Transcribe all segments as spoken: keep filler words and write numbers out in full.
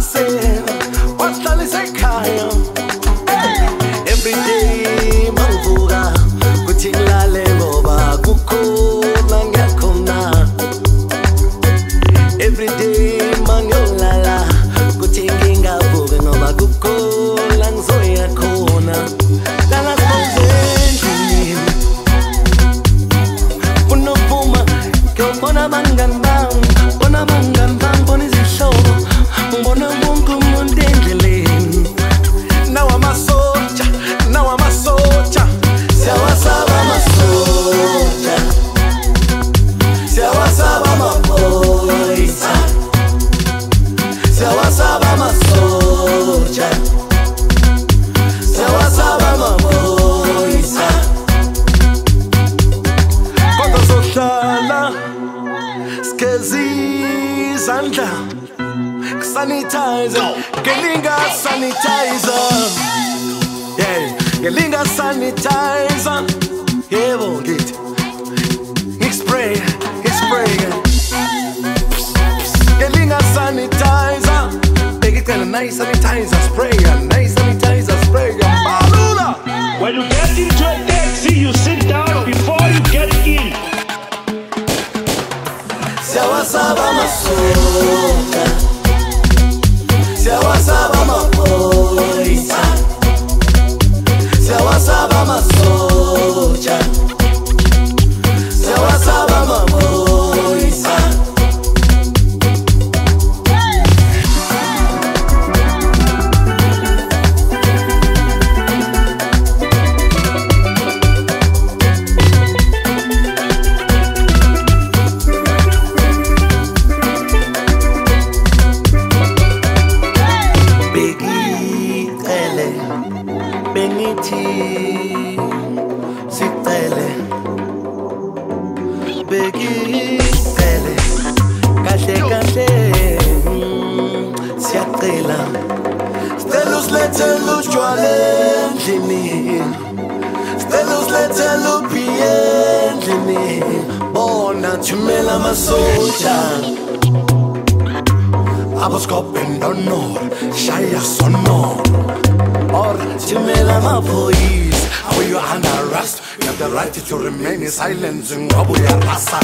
masela wahlala isekhaya. Every day mangivuka kuthi ngilale ngoba kukhona ngiyakhona. Every day mangiyolala kuthi ngingavuki ngoba kukhona ngizoya khona. Lala sibenzeni unopuma ngiyobona abangani bami, bona abangani bami, bona izihlobo, ngibona wonke umuntu endleleni. Now I'm a soldier, now I'm a soldier. Siyawasaba amasoja, siyawasaba amaphoyisa, siyawasaba amasoja, siyawasaba amaphoyisa. Kodwa sohlala sigezi izandla, sanitizer, gelinga sanitizer. Yeah, gelinga sanitizer. Yebo ngithi ngispray, ngispray. Gelinga sanitizer. Beke cela nice sanitizer spray, nice sanitizer spray. Balula. When you get into a taxi, you sit down before you get in. Siyawasaba amasoja, siyawasaba amaphoyisa, siyawasaba amasoja, siyawasaba amaphoyisa. Bengithi sicele, bekicele kahle kahle, siyacela sicela usilethele utshwala endlini, sicela usilethele uphiye endlini. Bona thumela amasoja aboskophen donor, shaya sonor. Or Timela Mapois, how you under arrest? You have the right to remain silent in Wabuya Rasa.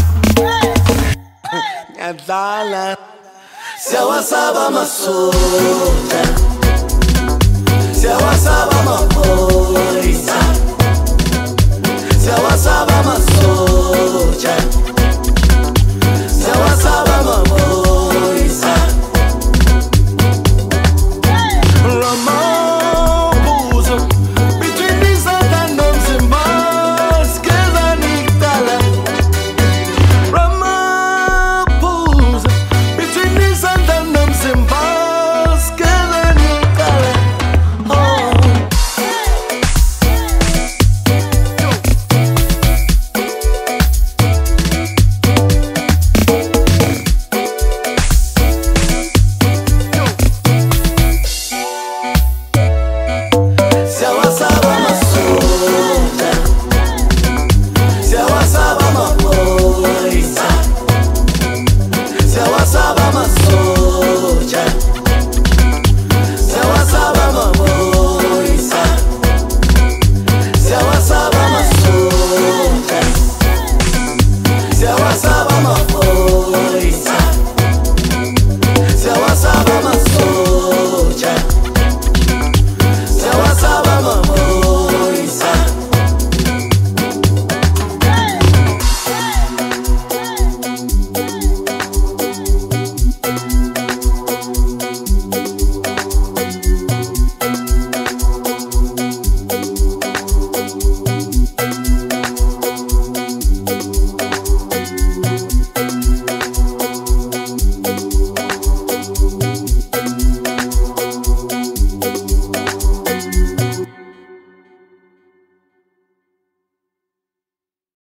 Yadala Siyawasaba masoja, Siyawasaba maphoyisa, Siyawasaba masoja, Siyawasaba maphoyisa. Siyawasaba amasoja, siyawasaba amasoja.